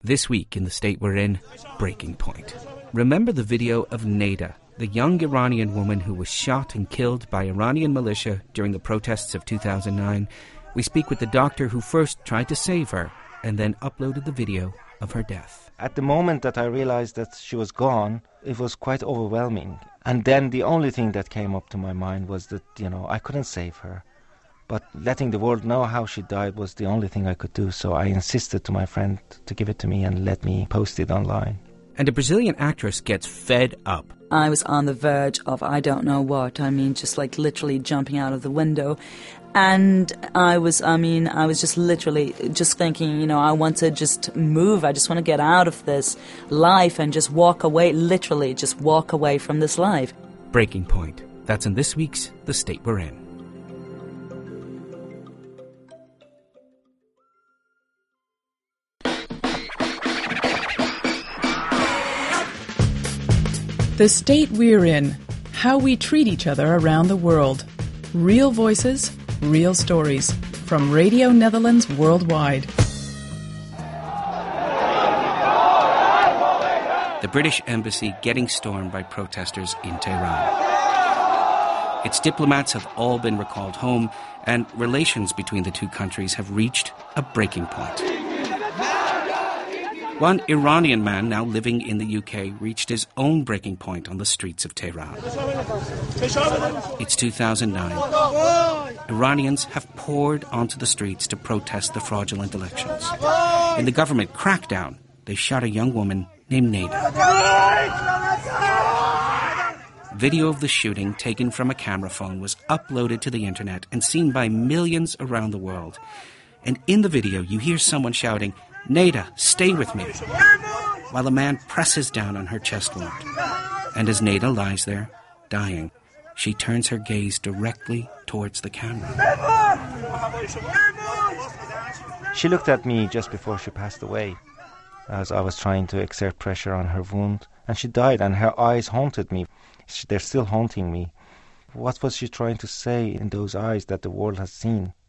This week in the state we're in, Breaking Point. Remember the video of Neda, the young Iranian woman who was shot and killed by Iranian militia during the protests of 2009? We speak with the doctor who first tried to save her and then uploaded the video of her death. At the moment that I realized that she was gone, it was quite overwhelming. And then the only thing that came up to my mind was that, I couldn't save her. But letting the world know how she died was the only thing I could do, so I insisted to my friend to give it to me and let me post it online. And a Brazilian actress gets fed up. I was on the verge of I don't know what. Just like literally jumping out of the window. And I was just literally just thinking, I want to just move. I just want to get out of this life and just walk away, literally just walk away from this life. Breaking Point. That's in this week's The State We're In. The State We're In. How we treat each other around the world. Real voices, real stories. From Radio Netherlands Worldwide. The British Embassy getting stormed by protesters in Tehran. Its diplomats have all been recalled home, and relations between the two countries have reached a breaking point. One Iranian man now living in the UK reached his own breaking point on the streets of Tehran. It's 2009. Iranians have poured onto the streets to protest the fraudulent elections. In the government crackdown, they shot a young woman named Neda. Video of the shooting taken from a camera phone was uploaded to the internet and seen by millions around the world. And in the video, you hear someone shouting, "Neda, stay with me," while a man presses down on her chest wound. And as Neda lies there, dying, she turns her gaze directly towards the camera. She looked at me just before she passed away, as I was trying to exert pressure on her wound, and she died, and her eyes haunted me. They're still haunting me. What was she trying to say in those eyes that the world has seen?